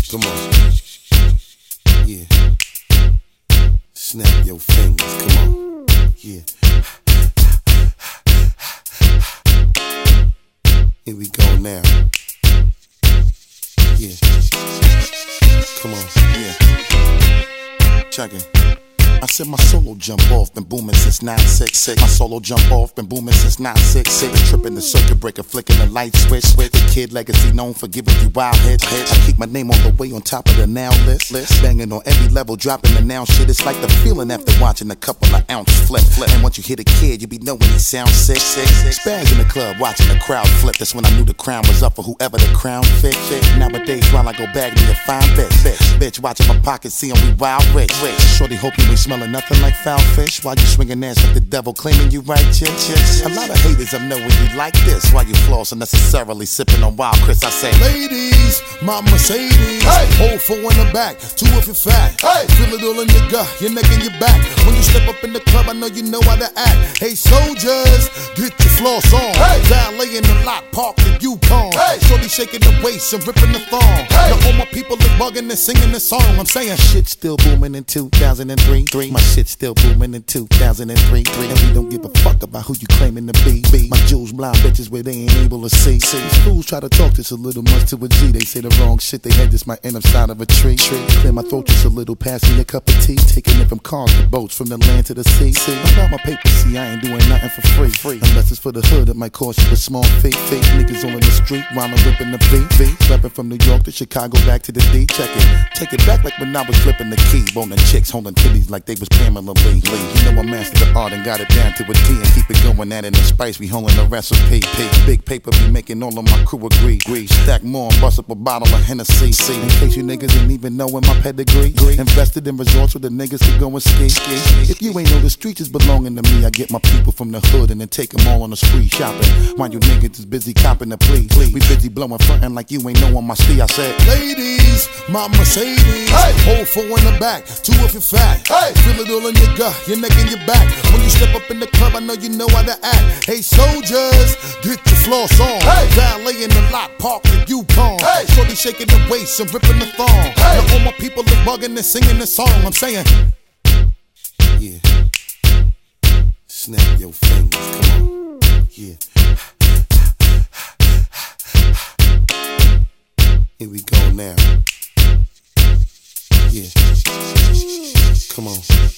Come on. Yeah. Snap your fingers. Come on. Yeah. Here we go now. Yeah. Come on. Yeah. Check it. I said my solo jump off, been booming since 966. My solo jump off, been booming since 966. Been tripping the circuit breaker, flicking the light switch. The kid legacy known for giving you wild hits. I keep my name all the way on top of the now list. Banging on every level, dropping the now shit. It's like the feeling after watching a couple of ounce flip. And once you hit a kid, you be knowing he sound sick. Spaz in the club, watching the crowd flip. That's when I knew the crown was up for whoever the crown fit. Nowadays, while I go bag me a fine bitch, watching my pockets, seeing we wild rich. Shorty hope you ain't smelling nothing like foul fish while you swinging ass like the devil claiming you righteous. A lot of haters I know when you like this while you floss unnecessarily sipping on Wild Chris. I say, ladies, my Mercedes, hold four in the back, two if you're fat. Feel it all in your gut, your neck and your back. When you step up in the club, I know you know how to act. Hey soldiers, get your floss on. Valet in the lot, park the Yukon. Shorty shaking the waist and ripping the thong. Now all my people is bugging and singing the song. I'm saying shit still booming in 2003. My shit still booming in 2003. And we don't give a fuck about who you claiming to be. My jewels blind bitches where they ain't able to see. These fools try to talk this a little much to a G. They say the wrong shit, they had this might end up side of a tree. Clear my throat just a little, pass me a cup of tea. Taking it from cars to boats, from the land to the sea. I got my paper, see, I ain't doing nothing for free. Unless it's for the hood, it might cost you a small fee. Fake niggas on the street while I'm ripping the beat. Rapping from New York to Chicago back to the D. Check it, take it back like when I was flipping the key. Boning chicks, holding titties like they was Pamela Lee. You know I mastered the art and got it down to a T. And keep it going, adding the spice, we holding the recipe. Big paper be making all of my crew agree. Stack more and bust up a bottle of Hennessy. In case you niggas ain't even knowin' my pedigree. Invested in resorts with the niggas to go and ski. If you ain't know the streets is belonging to me, I get my people from the hood and then take them all on the spree shopping. While you niggas is busy copping the plea. We busy blowing frontin' like you ain't knowin' my steed. I said, ladies, my Mercedes, hold four in the back, two if you're fat. Feel it all in your gut, your neck and your back. When you step up in the club, I know you know how to act. Hey soldiers, get your floss on. Valet in the lot, park the Yukon. Shorty shaking the waist and ripping the thong. Now all my people is bugging and singing the song. I'm saying, yeah. Snap your fingers, come on. Yeah. Here we go now. Yeah. Come on.